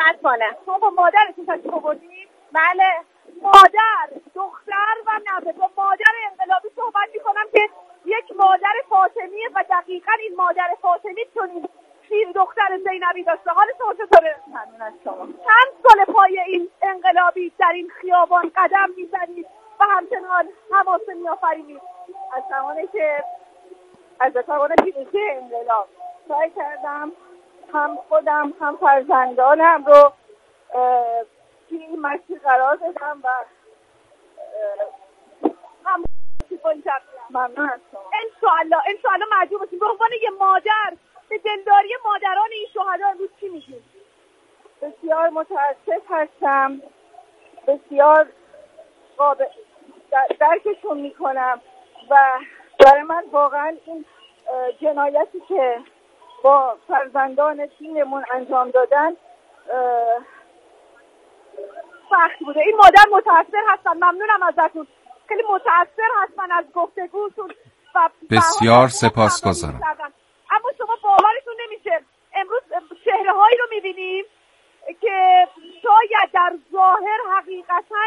صحبت کنه. شما با مادرتون تشریف آوردید؟ بله. مادر، دختر و نوه. با مادر انقلابی صحبت میکنم که یک مادر فاطمیه و دقیقاً این مادر فاطمی چنین شیر دختر زینبی داشته. حال شما چطوره؟ ممنون از شما. چند سال پای این انقلابی در این خیابان قدم میزنید و همچنان حماسه میآفرینید؟ از زمان پیروزی انقلاب سعی کردم هم خودم هم فرزندانم رو توی این مسیر قرار دادم و هم ممنون از شما. انشاءالله مجبور باشیم. به عنوان یه مادر به دلداری مادران این شهدا امروز چی میگیم؟ بسیار متاسف هستم، بسیار درکشون میکنم و برای من واقعا این جنایتی که با فرزندان تیممون انجام دادن سخت بوده. این مادر متأثر هستن. ممنونم ازتون. خیلی متأثر هستن از گفتگوتون و بسیار سپاسگزارم. اما شما باورتون نمیشه امروز چهره هایی رو میبینیم که شاید در ظاهر حقیقتا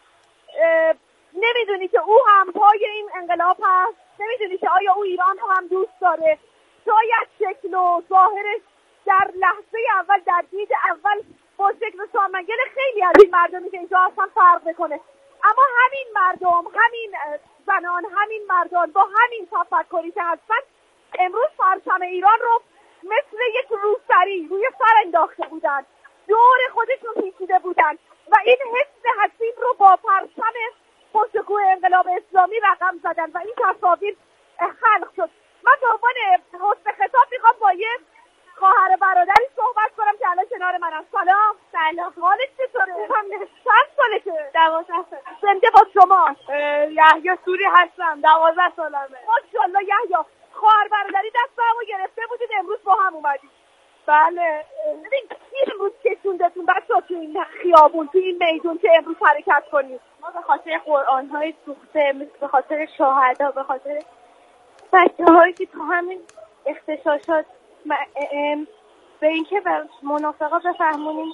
نمیدونی که او هم پای این انقلاب هست، نمیدونی که آیا او ایران رو هم دوست داره. شاید شکل و ظاهرش در لحظه اول، در دید اول با شکل سامنگل خیلی از این مردمی که اینجا هستن فرق بکنه، اما همین مردم، همین زنان، همین مردان با همین تفکری که هستن امروز پرچم ایران رو مثل یک روسری روی سر انداخته بودن، دور خودشون پیچیده بودن و این حس حسین رو با پرچم خوشگوی انقلاب اسلامی رقم زدن و این تصاویر خلق شد. من به عنوان حسن خطاب میخوام با یه خواهر برادری صحبت کنم که الان کنار منم. سلام. حالت چطوره؟ چند سالته؟ 12 سال. زنده با شما. یحیی سوری هستم. 12 سالمه. ماشاءالله یحیی. خواهر برادری دستمو گرفته بودید امروز با هم اومدید. بله. ببین کی امروز کشوندتون بچه‌ها تو این خیابون، تو این میدون که امروز حرکت کنید؟ ما به خاطر قرآن‌های سوخته، به خاطر شهدا، به خاطر بچه‌هایی که تو همین اغتشاشات به اینکه به منافقا بفهمونیم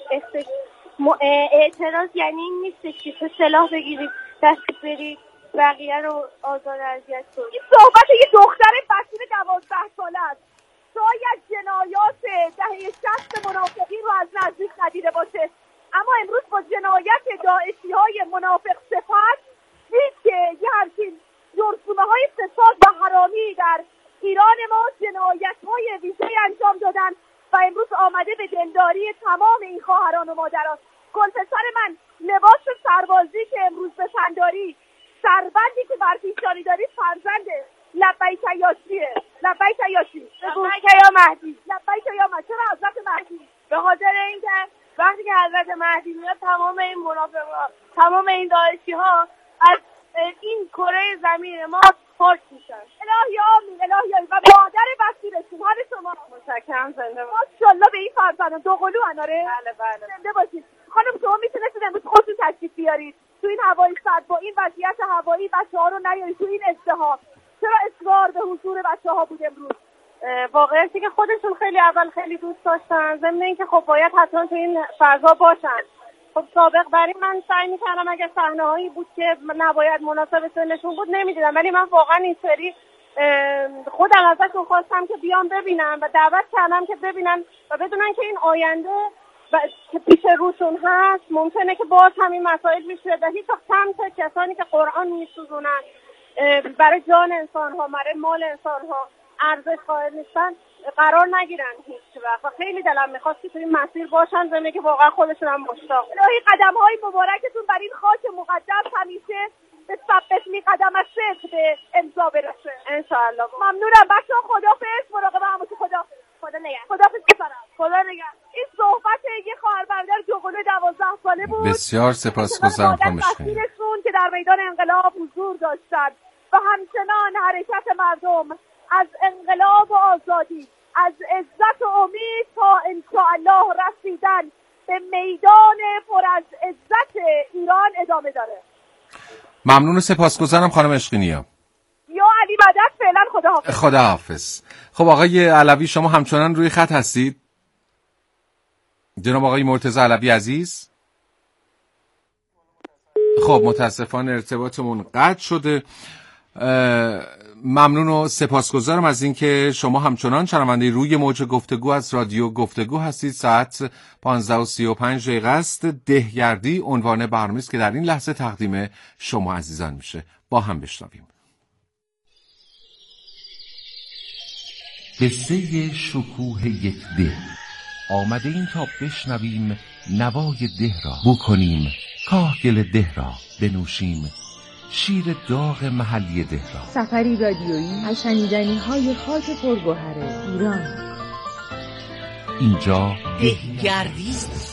اعتراض یعنی این نیست که تو سلاح بگیری دست بری بقیه رو آزار اذیت کنی. این صحبت یه دختر بچه 12 ساله است. شاید جنایات دهه 60 منافقین رو از نزدیک ندیده باشه، اما امروز با جنایت داعشی‌های منافق صفت دید که یه همچین جرثومه‌های فساد و حرامی در ایران ما جنایت‌های ویژه‌ای انجام دادن و امروز آمده به دلداری تمام این خواهران و مادران. گلپسر من، لباس سربازی که امروز به تن داری، سربندی که بر پیشانی داری فرزند لبیک یاشیه. لبیک یاشی. لبیک یا مهدی. لبیک یا مهدی. چرا حضرت مهدی؟ به خاطر اینکه وقتی که حضرت مهدی میاد تمام این منافقا، تمام این داعشی‌ها از این کره زمین ما پاک میشن. الهی آمین. الهی آمین. و مادر بسیرشون. حال شما؟ متشکرم. زنده باشید. ماشاءالله به این فرزندان دوقلو اناره. بله. زنده باشید. خانم شما میتونستید امروز خودتون تشریف بیارید تو این هوای سرد، با این وضعیت هوایی بچه‌ها رو نیارید تو این ازدحام. چرا اصرار به حضور بچه‌ها بود امروز؟ واقعیتی که خودشون خیلی اول خیلی دوست داشتن، ضمن اینکه خب باید حتما تو این فضا باشن. خب سابق برای من سعی می‌کردم اگه صحنه‌هایی بود که نباید مناسب سنشون بود نمی‌دیدم، ولی من واقعا این سری خودم ازشون خواستم که بیان ببینم و دعوت کردم که ببینن و بدونن که این آینده که پیش روشون هست ممکنه که باز همین مسائل پیش بیاد و هیچ وقت سمت کسانی که قرآن میسوزونن، برای جان انسان‌ها، برای مال انسان‌ها ارزش قائل نیستن قرار نگیرن هیچ وقت. و خیلی دلم می‌خواست که تو این مسیر باشن، زمینه که واقعا خودشون هم مشتاق. الهی قدم‌های مبارکتون بر این خاک مقدس همیشه به ثبت می قدم از صدق به امضا برسه انشاءالله. ممنونم بچه‌ها. خدافظ. مراقب همتون. خدا نگهدار. خدافظ بفرمایید. خدا نگهدار. این صحبت یه خواهر برادر جوگل 12 ساله بود. بسیار سپاسگزارم خانم مشکین که در میدان انقلاب حضور داشتند و همچنان حرکت مردم از انقلاب و آزادی، از عزت و امید تا انشاءالله رسیدن به میدان پر از عزت ایران ادامه داره. ممنون و سپاسگزارم خانم اشقینیا. یا علی مدد. فعلا خداحافظ. خداحافظ. خب آقای علوی شما همچنان روی خط هستید؟ جناب آقای مرتضی علوی عزیز. خب متاسفانه ارتباطمون قطع شده. ممنون و سپاسگزارم از اینکه شما همچنان شنونده روی موج گفتگو از رادیو گفتگو هستید. ساعت 15:35 است. دهگردی عنوان برنامه‌ای است که در این لحظه تقدیم شما عزیزان میشه. با هم بشنویم. قصه شکوه یک ده. آمده این تا بشنویم نوای ده را، بو کنیم کاهگل ده را، بنوشیم شیر داغ محلی ده را. سفری رادیویی از شنیدنی‌های خاک پرگوهر ایران. اینجا دهگردی است.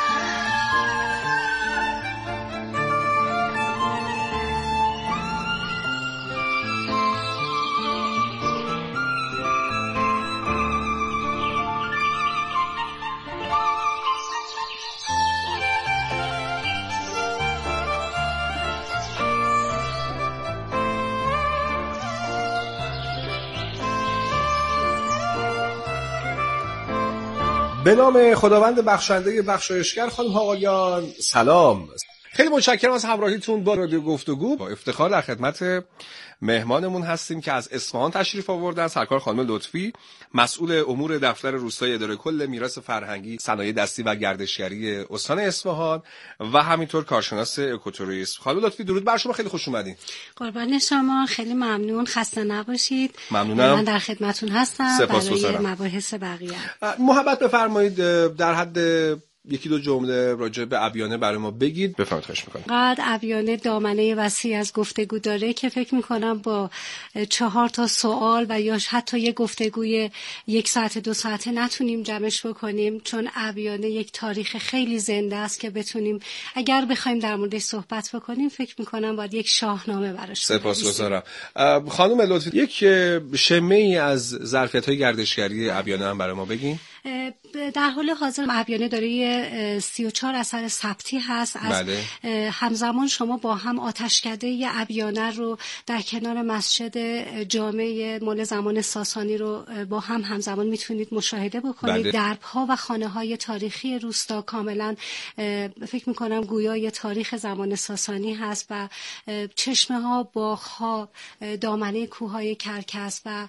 به نام خداوند بخشنده بخشایشگر. خانم ها آقایان سلام. خیلی متشکرم از همراهیتون با رادیو گفتگو. با افتخار در خدمت مهمانمون هستیم که از اصفهان تشریف آوردن. سرکار خانم لطفی، مسئول امور دفتر روستایی اداره کل میراث فرهنگی، صنایع دستی و گردشگری استان اصفهان و همینطور کارشناس اکوتوریسم. خانم لطفی درود بر شما، خیلی خوش اومدین. قربان شما، خیلی ممنون، خسته نباشید. ممنونم. من در خدمتتون هستم برای مباحث بقیه. محبت بفرمایید در حد یکی دو جمله راجع به ابیانه برای ما بگید. بفرمایید، خواهش می‌کنم. قد ابیانه دامنه وسیع از گفتگو داره که فکر می‌کنم با 4 تا سوال و یا حتی یک گفتگوی 1 ساعت 2 ساعته نتونیم جمعش بکنیم، چون ابیانه یک تاریخ خیلی زنده است که بتونیم اگر بخوایم در موردش صحبت بکنیم فکر می‌کنم باید یک شاهنامه براش. سپاسگزارم. خانم لطفی یک شمه‌ای از ظرفیت‌های گردشگری ابیانه هم برای ما بگین. در حال حاضر ابیانه داره 34 اثر ثبتی هست. از همزمان شما با هم آتشکده ابیانه رو در کنار مسجد جامع مال زمان ساسانی رو با هم همزمان میتونید مشاهده بکنید. درب‌ها و خانه‌های تاریخی روستا کاملا فکر میکنم گویای تاریخ زمان ساسانی هست و چشمه‌ها، باغ‌ها، دامنه کوههای کرکس و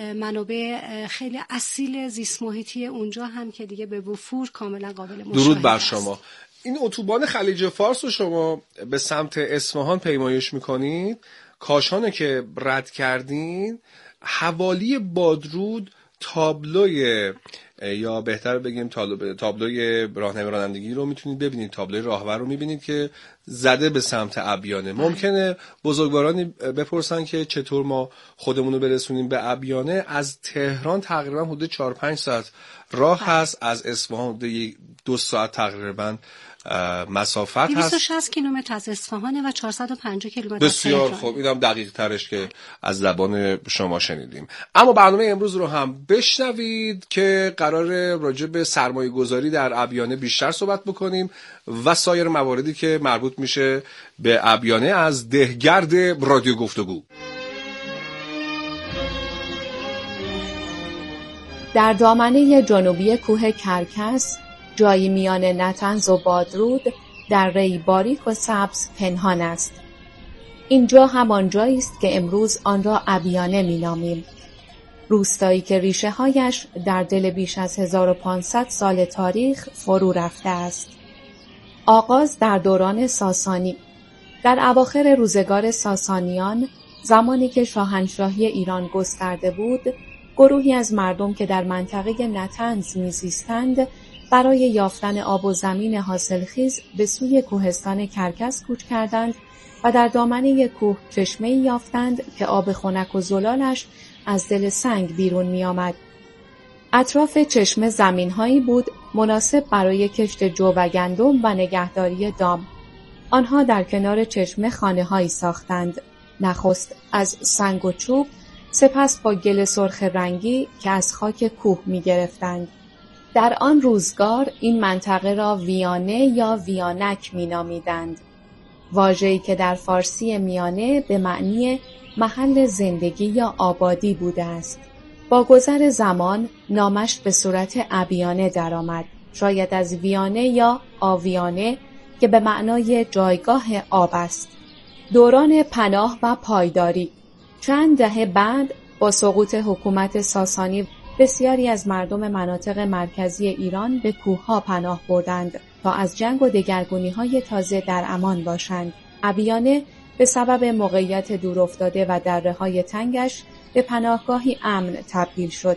منابع خیلی اصیل زیست محیطی اونجا هم که دیگه به وفور کاملا قابل مشاهده. درود بر شما. این اتوبان خلیج فارس رو شما به سمت اصفهان پیمایش میکنید، کاشانه که رد کردین، حوالی بادرود تابلوی یا بهتر بگیم تابلوی راهنمای رانندگی رو میتونید ببینید، تابلوی راهور رو میبینید که زده به سمت ابیانه. ممکنه بزرگوارانی بپرسن که چطور ما خودمون رو برسونیم به ابیانه. از تهران تقریبا حدود 4-5 ساعت راه هست، از اصفهان حدود 2 ساعت تقریبا مسافت هست. 260 کیلومتر از اصفهان و 450 کیلومتر. بسیار خوب، اینم دقیق ترش که از زبان شما شنیدیم. اما برنامه امروز رو هم بشنوید که قرار راجع به سرمایه گذاری در ابیانه بیشتر صحبت بکنیم و سایر مواردی که مربوط میشه به ابیانه از دهگرد رادیو گفتگو. در دامنه جنوبی کوه کرکس، جایی میان نطنز و بادرود، در ری باریک و سبز پنهان است. اینجا همان جایی است که امروز آن را ابیانه می‌نامیم. روستایی که ریشه‌هایش در دل بیش از 1500 سال تاریخ فرو رفته است. آغاز در دوران ساسانی. در اواخر روزگار ساسانیان، زمانی که شاهنشاهی ایران گسترده بود، گروهی از مردم که در منطقه نطنز می‌زیستند، برای یافتن آب و زمین حاصلخیز به سوی کوهستان کرکس کوچ کردند و در دامنه کوه چشمه‌ای یافتند که آب خنک و زلالش از دل سنگ بیرون می آمد. اطراف چشمه زمین‌هایی بود مناسب برای کشت جو و گندم و نگهداری دام. آنها در کنار چشمه خانه‌هایی ساختند، نخست از سنگ و چوب، سپس با گل سرخ رنگی که از خاک کوه می گرفتند. در آن روزگار این منطقه را ویانه یا ویانک می نامیدند. واژه‌ای که در فارسی میانه به معنی محل زندگی یا آبادی بوده است. با گذر زمان نامش به صورت ابیانه درآمد. شاید از ویانه یا آویانه که به معنای جایگاه آب است. دوران پناه و پایداری. چند دهه بعد با سقوط حکومت ساسانی بسیاری از مردم مناطق مرکزی ایران به کوهها پناه بردند تا از جنگ و دگرگونی‌های تازه در امان باشند. ابیانه به سبب موقعیت دورافتاده و دره‌های تنگش به پناهگاهی امن تبدیل شد.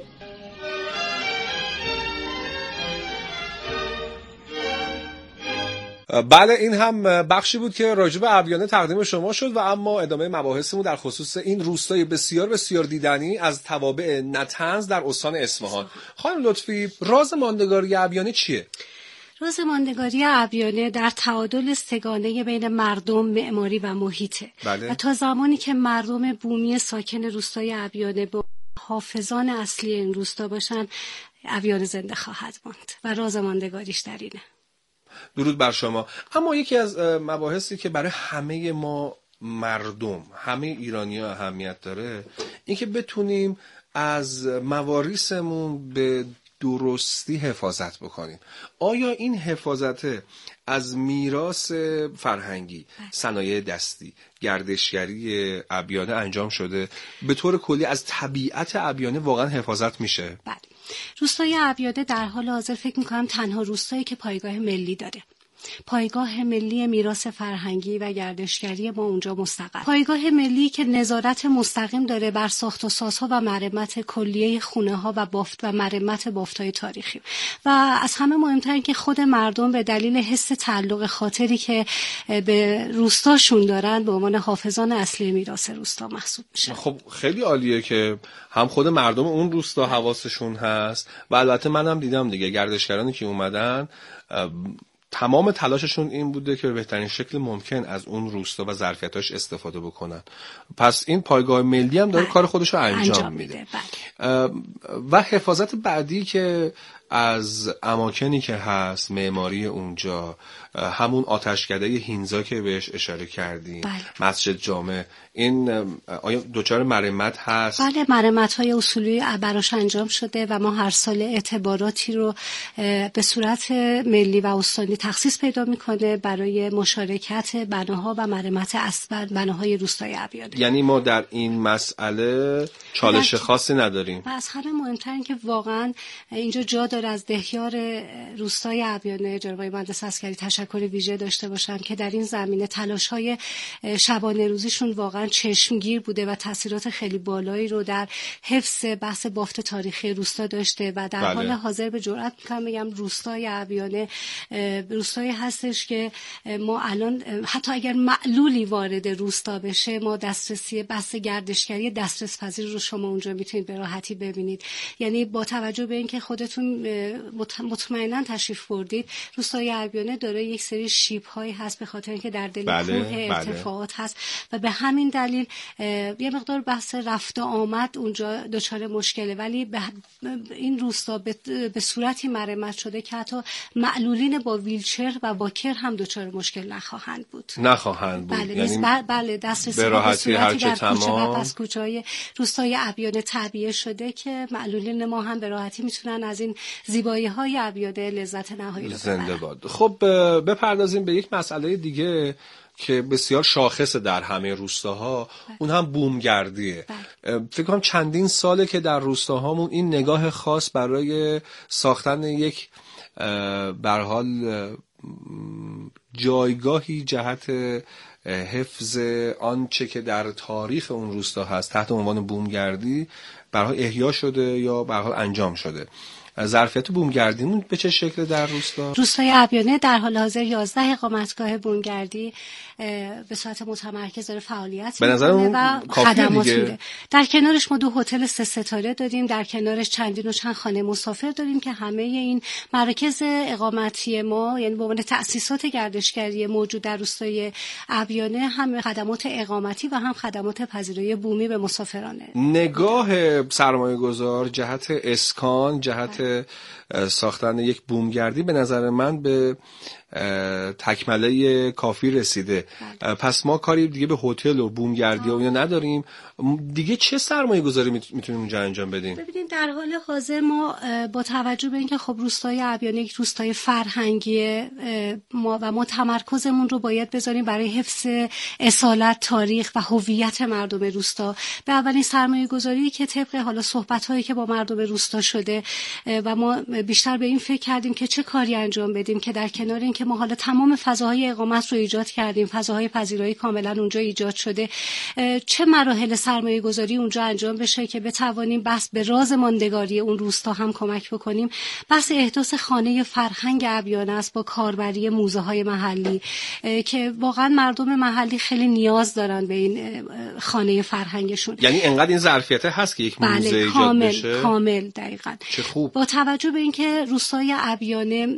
بله، این هم بخشی بود که راجع به ابیانه تقدیم شما شد و اما ادامه مباحثمون در خصوص این روستای بسیار بسیار دیدنی از توابع نطنز در استان اصفهان. خانم لطفی، راز ماندگاری ابیانه چیه؟ راز ماندگاری ابیانه در تعادل سگانه بین مردم، معماری و محیطه. بله. و تا زمانی که مردم بومی ساکن روستای ابیانه با حافظان اصلی این روستا باشن، ابیانه زنده خواهد ماند و راز ماندگاریش در اینه. درود بر شما. اما یکی از مباحثی که برای همه ما مردم، همه ایرانی‌ها اهمیت داره، این که بتونیم از مواریثمون به درستی حفاظت بکنیم. آیا این حفاظت از میراث فرهنگی، صنایع دستی، گردشگری ابیانه انجام شده؟ به طور کلی از طبیعت ابیانه واقعا حفاظت میشه؟ بله. روستای ابیانه در حال حاضر فکر می‌کنم تنها روستایی که پایگاه ملی داره. پایگاه ملی میراث فرهنگی و گردشگری ما اونجا مستقر. پایگاه ملی که نظارت مستقیم داره بر ساخت و سازها و مرمت کلیه خونه‌ها و بافت و مرمت بافت‌های تاریخی. و از همه مهمتر این که خود مردم به دلیل حس تعلق خاطری که به روستاشون دارن به عنوان حافظان اصلی میراث روستا محسوب میشن. خب خیلی عالیه که هم خود مردم اون روستا حواسشون هست و البته منم دیدم دیگه گردشگرانی که اومدن تمام تلاششون این بوده که به بهترین شکل ممکن از اون روستا و ظرفیتاش استفاده بکنن. پس این پایگاه ملی هم داره کار خودش رو انجام میده. و حفاظت بعدی که از اماکنی که هست، معماری اونجا، همون آتشکده هینزا که بهش اشاره کردیم، مسجد جامع، این آیا دچار مرمت هست؟ بله، مرمت‌های اصولی براش انجام شده و ما هر سال اعتباراتی رو به صورت ملی و استانی تخصیص پیدا میکنه برای مشارکت بناها و مرمت اصل بناهای روستای ابیانه. یعنی ما در این مسئله چالش خاصی نداریم. و از همه مهمتر این که واقعا اینجا جا داره از دهیار روستای ابیانه جناب مهندس عسکری تشکر ویژه داشته باشن که در این زمینه تلاش‌های شبانه روزیشون واقعا چشمگیر بوده و تاثیرات خیلی بالایی رو در حفظ بحث بافت تاریخی روستا داشته و در حال حاضر به جرئت می‌کنم بگم روستای ابیانه روستایی هستش که ما الان حتی اگر معلولی وارد روستا بشه، ما دسترسی بحث گردشگری دسترس پذیر رو شما اونجا میتونید به راحتی ببینید. یعنی با توجه به اینکه خودتون مطمئنا تشریف بردید، روستای ابیانه داره یک سری شیب‌هایی هست به خاطر اینکه در دل کوه ارتفاعات هست و به همین دلیل یه مقدار بحث رفت و آمد اونجا دچار مشکله، ولی این روستا به صورتی مرمت شده که حتی معلولین با ویلچر و واکر هم دچار مشکل نخواهند بود. بله، یعنی بله دسترسی به راحتی هرچه تمام پس کوچه‌های روستای ابیانه تعبیه شده که معلولین ما هم به راحتی میتونن از این زیبایی‌های ابیانه لذت نهایی رو زنده باد. خب بپردازیم به یک مسئله دیگه که بسیار شاخصه در همه روستاها، اون هم بومگردیه. فکر کنم چندین ساله که در روستاهامون این نگاه خاص برای ساختن یک به هر حال جایگاهی جهت حفظ آنچه که در تاریخ اون روستا هست تحت عنوان بومگردی به هر حال احیا شده یا به هر حال انجام شده. ظرفیت بومگردیمون به چه شکل در روستا؟ روستای ابیانه در حال حاضر 11 اقامتگاه بومگردی به صورت متمرکز داره فعالیت می‌کنه و خدمات میده. در کنارش ما 2 هتل 3 ستاره داریم، در کنارش چندین و چند خانه مسافر داریم که همه این مراکز اقامتی ما، یعنی به عنوان تأسیسات گردشگری موجود در روستای ابیانه، هم خدمات اقامتی و هم خدمات پذیرایی بومی به مسافرانه. نگاه سرمایه‌گذار جهت اسکان، جهت ساختن یک بومگردی به نظر من به تکمله کافی رسیده. پس ما کاری دیگه به هتل و بومگردی و اینا نداریم. دیگه چه سرمایه گذاری میتونیم اونجا انجام بدیم؟ ببینید در حال حاضر ما با توجه به اینکه خب روستای ابیانه یک روستای فرهنگیه ما تمرکزمون رو باید بذاریم برای حفظ اصالت، تاریخ و هویت مردم روستا به اولین سرمایه گذاری که طبق حالا صحبت‌هایی که با مردم روستا شده و ما بیشتر به این فکر کردیم که چه کاری انجام بدیم که در کنار این که ما حالا تمام فضاهای اقامت رو ایجاد کردیم، فضاهای پذیرایی کاملا اونجا ایجاد شده، چه مراحل سرمایه گذاری اونجا انجام بشه که بتوانیم بس به راز ماندگاری اون روستا هم کمک بکنیم. بس احداث خانه فرهنگ ابیانه است با کاربری موزه های محلی که واقعا مردم محلی خیلی نیاز دارن به این خانه فرهنگشون. یعنی انقدر این ظرفیت هست که یک موزه ایجاد بشه؟ کامل دقیقاً. چه خوب. با توجه به اینکه روستای ابیانه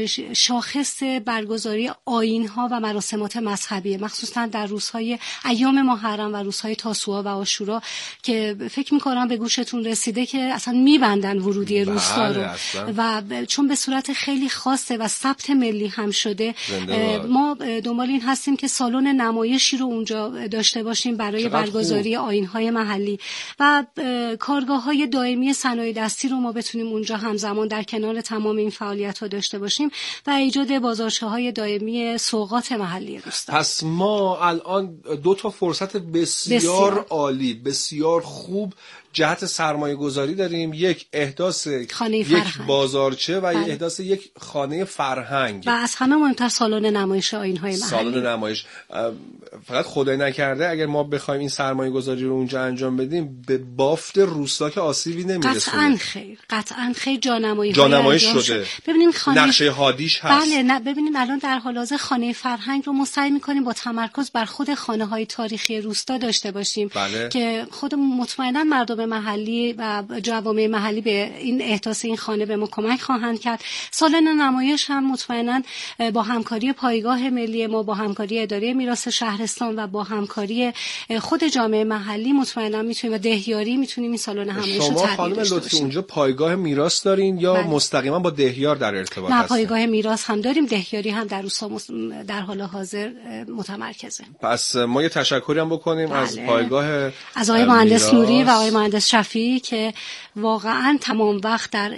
شاخص برگزاری آیین‌ها و مراسمات مذهبی، مخصوصا در روزهای ایام محرم و روزهای تاسوعا و عاشورا که فکر می‌کنم به گوشتون رسیده که اصلا می‌بندن ورودی روستا رو و چون به صورت خیلی خاصه و ثبت ملی هم شده ما دنبال این هستیم که سالن نمایشی رو اونجا داشته باشیم برای برگزاری آیین‌های محلی و کارگاه‌های دائمی صنایع دستی رو ما بتونیم اونجا همزمان در کنار تمام این فعالیت‌ها داشته باشیم و ایجاد بازارچه‌های دائمی سوغات محلی روستا. پس ما الان 2 تا فرصت بسیار عالی، بسیار خوب جهت سرمایه گذاری داریم. یک احداث یک بازارچه و احداث یک خانه فرهنگ و از همه مهمتر سالن نمایش آیین‌های محلی. سالن نمایش فقط خدای نکرده اگر ما بخوایم این سرمایه گذاری رو اونجا انجام بدیم به بافت روستا که آسیبی نمیرسونه. قطعاً خیر جانمایش شده. ببینین خانه نقشه هادیش هست. بله نه ببینین الان در حال حاضر خانه فرهنگ رو ما سعی می‌کنیم با تمرکز بر خود خانه‌های تاریخی روستا داشته باشیم که خود مطمئناً مردم محلی و جوامع محلی به این احداث این خانه به ما کمک خواهند کرد. سالن نمایش هم مطمئناً با همکاری پایگاه ملی ما، با همکاری اداره میراث شهرستان و با همکاری خود جامعه محلی مطمئناً میتونیم و دهیاری میتونیم این سالن نمایش رو شما خانم لطفی اونجا پایگاه میراث دارین یا مستقیما با دهیار در ارتباط هستین؟ نه پایگاه میراث هم داریم، دهیاری هم در روستا در حال حاضر متمرکزه. پس ما یه تشکری هم بکنیم از پایگاه از آقای مهندس نوری و آقای مهندس شفیعی که واقعا تمام وقت در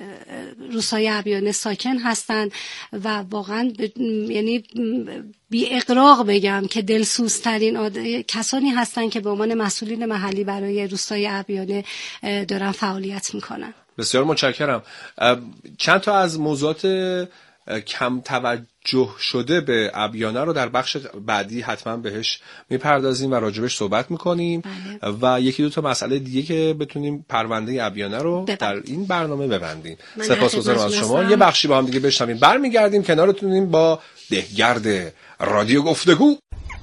روستای ابیانه ساکن هستند و واقعا یعنی بی اغراق بگم که دلسوزترین کسانی هستند که به عنوان مسئولین محلی برای روستای ابیانه دارن فعالیت میکنن. بسیار متشکرم. چند تا از موضوعات کم توجه شده به ابیانه رو در بخش بعدی حتما بهش میپردازیم و راجبش صحبت میکنیم و یکی 2 تا مسئله دیگه که بتونیم پرونده ابیانه رو در این برنامه ببندیم. سپاسگزارم از شما. یه بخشی با هم دیگه بشنویم، برمیگردیم کنارتونیم با دهگرد رادیو گفتگو.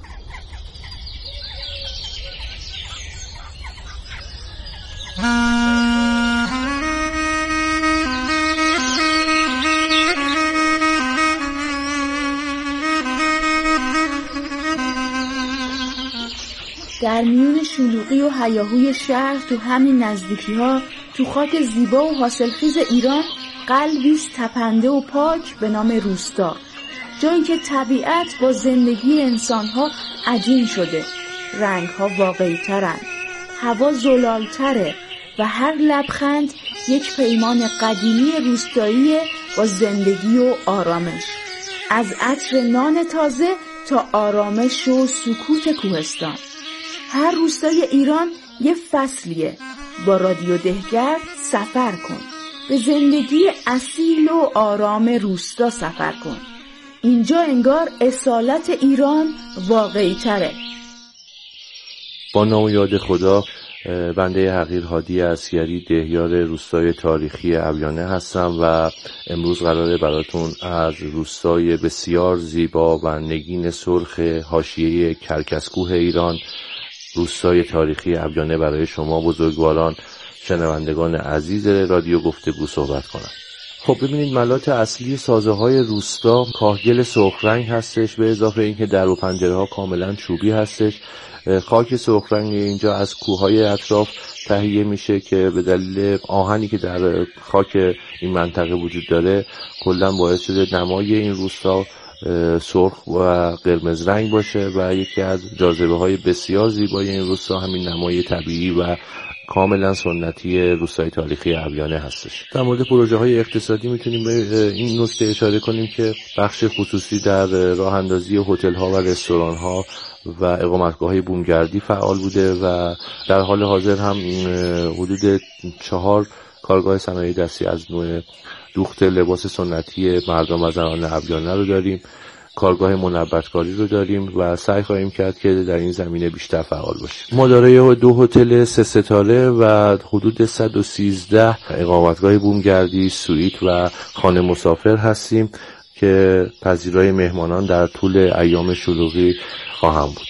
در میون شلوغی و هیاهوی شهر تو همین نزدیکی‌ها تو خاک زیبا و حاصلخیز ایران قلبی است تپنده و پاک به نام روستا، جایی که طبیعت با زندگی انسان‌ها عجین شده، رنگ‌ها واقعی‌ترند، هوا زلال‌تره و هر لبخند یک پیمان قدیمی روستایی با زندگی و آرامش، از عطر نان تازه تا آرامش و سکوت کوهستان. هر روستای ایران یه فصلیه. با رادیو دهگرد سفر کن، به زندگی اصیل و آرام روستا سفر کن. اینجا انگار اصالت ایران واقعی تره. با نام و یاد خدا، بنده حقیر هادی عسگری دهیار روستای تاریخی ابیانه هستم و امروز قراره براتون از روستای بسیار زیبا و نگین سرخ حاشیه کرکسکوه ایران، روستای تاریخی ابیانه برای شما بزرگواران شنوندگان عزیز رادیو گفتگو صحبت کنم. خب ببینید ملات اصلی سازه های روستا کاهگل سرخ رنگ هستش، به اضافه اینکه در و پنجره ها کاملا چوبی هستش. خاک سرخ رنگ اینجا از کوههای اطراف تهیه میشه که به دلیل آهنی که در خاک این منطقه وجود داره کلا باعث شده نمای این روستا سرخ و قرمز رنگ باشه و یکی از جاذبه‌های بسیار زیبای این روستا همین نمای طبیعی و کاملا سنتی روستای تاریخی ابیانه هستش. در مورد پروژه‌های اقتصادی میتونیم به این نکته اشاره کنیم که بخش خصوصی در راه اندازی هتل‌ها و رستوران‌ها و اقامتگاه‌های بومگردی فعال بوده و در حال حاضر هم حدود 4 کارگاه صنایع دستی از نوع دوخت لباس سنتی مردم و زنان ابیانه رو داریم، کارگاه منبتکاری رو داریم و سعی خواهیم کرد که در این زمینه بیشتر فعال باشیم. ما دارای 2 هتل 3 ستاره و حدود 113 اقامتگاه بومگردی، سوئیت و خانه مسافر هستیم که پذیرای مهمانان در طول ایام شلوغی خواهم بود.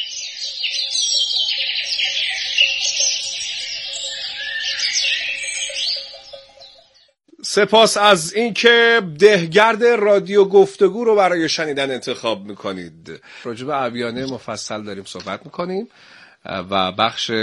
سپاس از اینکه دهگرد رادیو گفتگو رو برای شنیدن انتخاب میکنید. راجع به ابیانه مفصل داریم صحبت میکنیم و بخش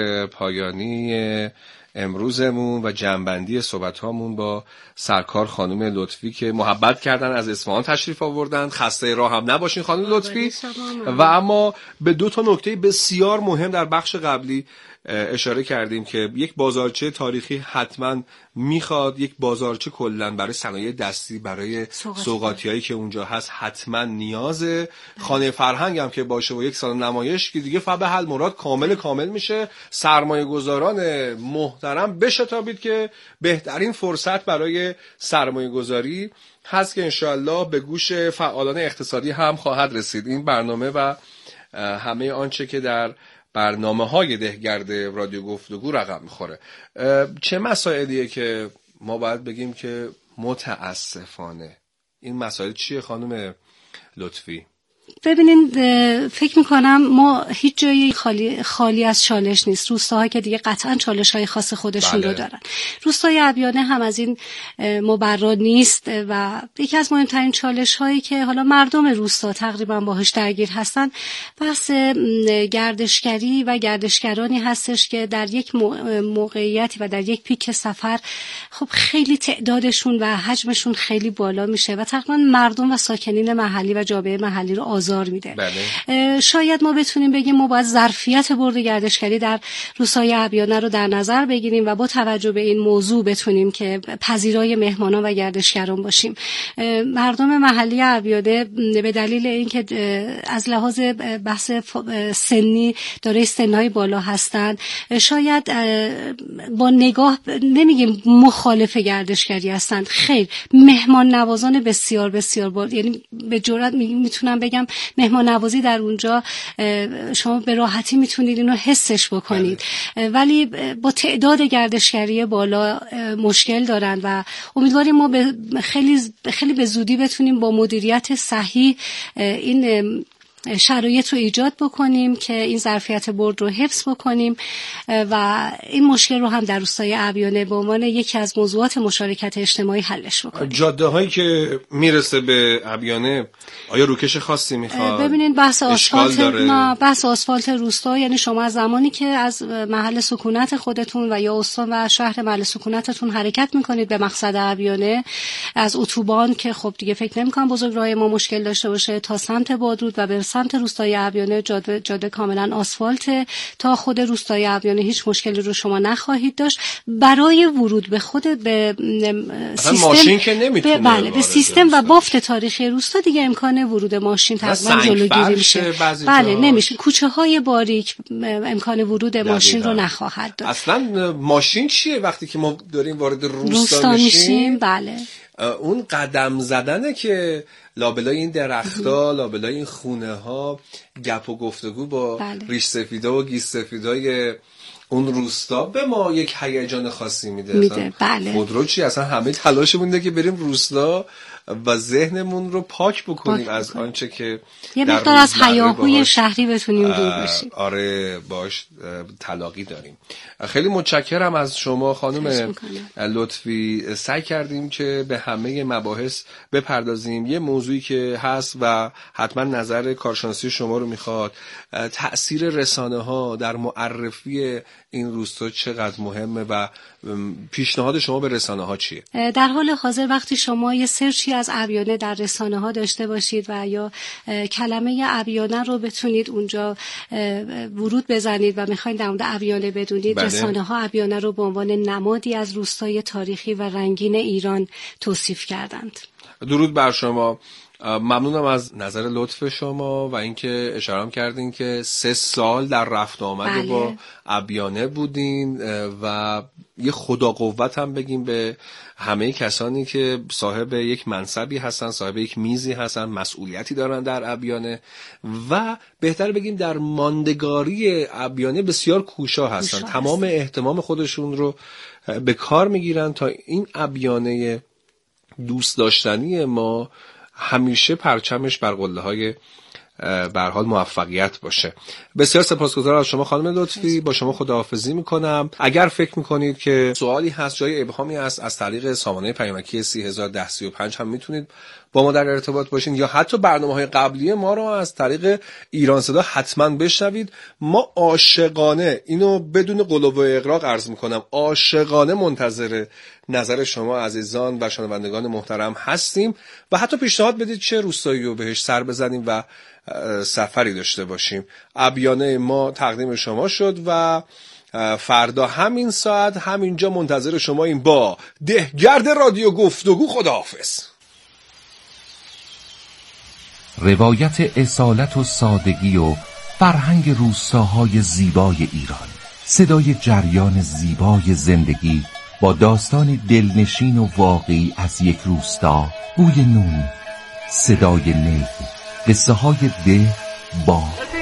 پایانی امروزمون و جنبندی صحبت هامون با سرکار خانم لطفی که محبت کردن از اصفهان تشریف آوردن. خسته راه هم نباشین خانم لطفی. و اما به 2 تا نکته بسیار مهم در بخش قبلی اشاره کردیم که یک بازارچه تاریخی حتما میخواد، یک بازارچه کلن برای صنایع دستی، برای سوغاتیایی که اونجا هست حتما نیازه. خانه فرهنگ هم که باشه و یک سالن نمایش که دیگه فبه حل مراد کامل میشه. سرمایه گذاران محترم بشتابید که بهترین فرصت برای سرمایه گذاری هست که انشاءالله به گوش فعالان اقتصادی هم خواهد رسید. این برنامه و همه آنچه که در برنامه‌های دهگرد رادیو گفتگو رقم میخوره. چه مسائلیه که ما باید بگیم که متاسفانه؟ این مسائل چیه خانم لطفی؟ ببینین، فکر میکنم ما هیچ جایی خالی از چالش نیست. روستاها که دیگه قطعا چالش‌های خاص خودشون رو دارن. روستای ابیانه هم از این مبرا نیست و یکی از مهمترین چالش‌هایی که حالا مردم روستا تقریبا باهاش درگیر هستن بحث گردشگری و گردشگرانی هستش که در یک موقعیتی و در یک پیک سفر خب خیلی تعدادشون و حجمشون خیلی بالا میشه و تقریبا مردم و ساکنین محلی و جامعه محلی رو آزار میده. شاید ما بتونیم بگیم ما باید ظرفیت برد گردشگری در روستای ابیانه رو در نظر بگیریم و با توجه به این موضوع بتونیم که پذیرای مهمانان و گردشگران باشیم. مردم محلی ابیانه به دلیل اینکه از لحاظ بحث سنی دارای سنهای بالا هستند، شاید با نگاه نمیگیم مخالف گردشگری هستند، خیر، مهمان نوازان بسیار بسیار یعنی به جرئت میتونم بگم مهمان نوازی در اونجا شما به راحتی میتونید اینو حسش بکنید. ولی با تعداد گردشگری بالا مشکل دارن و امیدواریم ما خیلی به زودی بتونیم با مدیریت صحیح این شرایط رو ایجاد بکنیم که این ظرفیت برد رو حفظ بکنیم و این مشکل رو هم در روستای ابیانه به عنوان یکی از موضوعات مشارکت اجتماعی حلش بکنیم. جاده هایی که میرسه به ابیانه آیا روکش خاصی میخواد؟ ببینید بحث آسفالت روستا، یعنی شما از زمانی که از محل سکونت خودتون و یا استان و شهر محل سکونتتون حرکت میکنید به مقصد ابیانه، از اتوبان که خب دیگه فکر نمی‌کنم بزرگراه ما مشکل داشته باشه تا سمت بادرود و به سمت روستای ابیانه جاده کاملا آسفالت. تا خود روستای ابیانه هیچ مشکلی رو شما نخواهید داشت. برای ورود به خود به سیستم ماشین که نمیتونه به سیستم و بافت تاریخی روستا دیگه امکان ورود ماشین تقریبا جلوگیری میشه. نمیشه. کوچه های باریک امکان ورود ماشین رو نخواهد داشت. اصلا ماشین چیه وقتی که ما داریم وارد روستا میشیم؟ بله، اون قدم زدنه که لابلای این درخت‌ها، لابلای این خونه‌ها، گپ و گفتگو با ریش سفیدا و گیس سفیدای اون روستا به ما یک هیجان خاصی میده. بله. خودرو چی؟ اصلا همه تلاشمون اینه که بریم روستا و ذهنمون رو پاک بکنیم از آنچه که یه مقدار از هیاهوی شهری بتونیم دور بشیم. آره باش تلاقی داریم. خیلی متشکرم از شما خانم لطفی. سعی کردیم که به همه مباحث بپردازیم. یه موضوعی که هست و حتما نظر کارشناسی شما رو میخواد، تأثیر رسانه ها در معرفی این روستا چقدر مهمه و پیشنهاد شما به رسانه ها چیه؟ در حال حاضر وقتی شما یه سرچی از ابیانه در رسانه ها داشته باشید و یا کلمه ابیانه رو بتونید اونجا ورود بزنید و میخواید در مورد ابیانه بدونید، رسانه ها ابیانه رو به عنوان نمادی از روستای تاریخی و رنگین ایران توصیف کردند. درود بر شما. ممنونم از نظر لطف شما و اینکه اشاره کردین که 3 سال در رفت آمد با ابیانه بودین و یه خدا قوت هم بگیم به همه کسانی که صاحب یک منصبی هستن، صاحب یک میزی هستن، مسئولیتی دارن در ابیانه و بهتر بگیم در ماندگاری ابیانه بسیار کوشا هستن. تمام اهتمام خودشون رو به کار میگیرن تا این ابیانه دوست داشتنی ما همیشه پرچمش بر قله‌های به هر حال موفقیت باشه. بسیار سپاسگزارم از شما خانم لطفی. با شما خداحافظی میکنم. اگر فکر میکنید که سوالی هست، جای ابهامی هست، از طریق سامانه پیامکی 301035 هم میتونید با ما در ارتباط باشین یا حتی برنامه‌های قبلی ما رو از طریق ایران صدا حتما بشنوید. ما عاشقانه اینو بدون قلوب و اغراق عرض میکنم، عاشقانه منتظر نظر شما عزیزان و شنوندگان محترم هستیم و حتی پیشنهاد بدید چه روستایی رو بهش سر بزنیم و سفری داشته باشیم. ابیانه ما تقدیم شما شد و فردا همین ساعت همینجا منتظر شما این با دهگرد رادیو گفتگو. خداحافظ. روایت اصالت و سادگی و فرهنگ روستاهای زیبای ایران، صدای جریان زیبای زندگی با داستان دلنشین و واقعی از یک روستا، بوی نون، صدای نی، قصه های ده با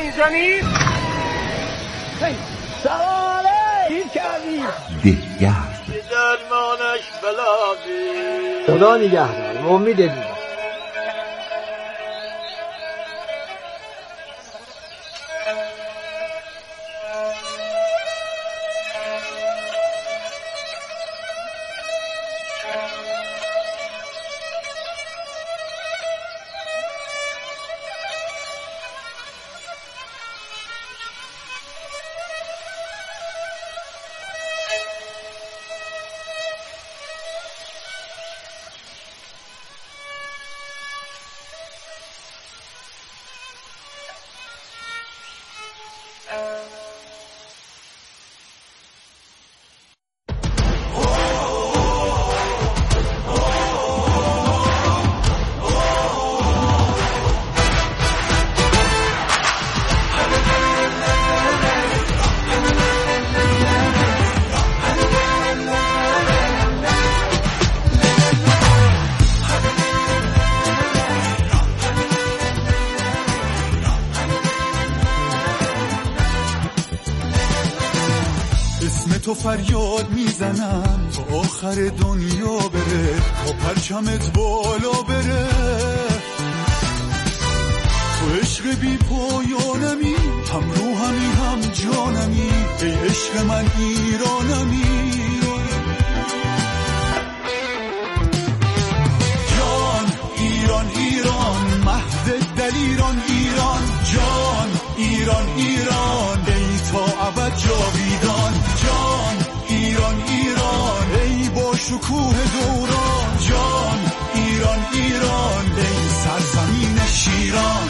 دهگرد. خدا نگهدار. امید دیدن. تو فریاد میزنم تا آخر دنیا بره، تا پرچمت بالا بره. تو عشق بی پایانمی، هم روحمی هم جانمی، ای عشق من ایرانمی. جان ایران ایران، مهد دلیران ایران. جان ایران ایران، ای تا ابد جاویدان. جان ایران ایران، ای با شکوه دوران. جان ایران ایران، ای سرزمین شیران.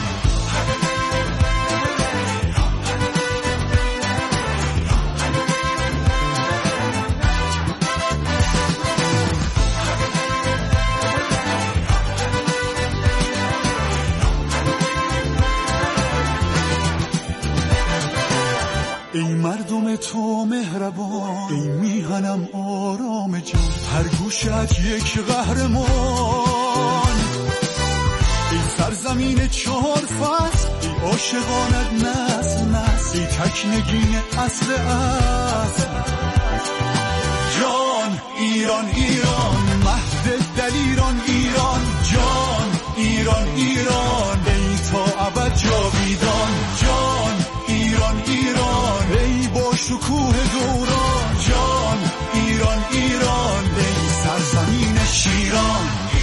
ای مردم تو مهربان، ای میهنم آرام جان، هر گوشت یک قهرمان. ای سرزمین 4 فصل، ای عاشقانت نسل نسل، ای تکنگین اصل اصل. جان ایران ایران، مهد دلیران ایران. جان ایران ایران ای تا ابد جاویدان جان ایران ایران ای با شکوه دوران جان ایران ایران ای سرزمین شیران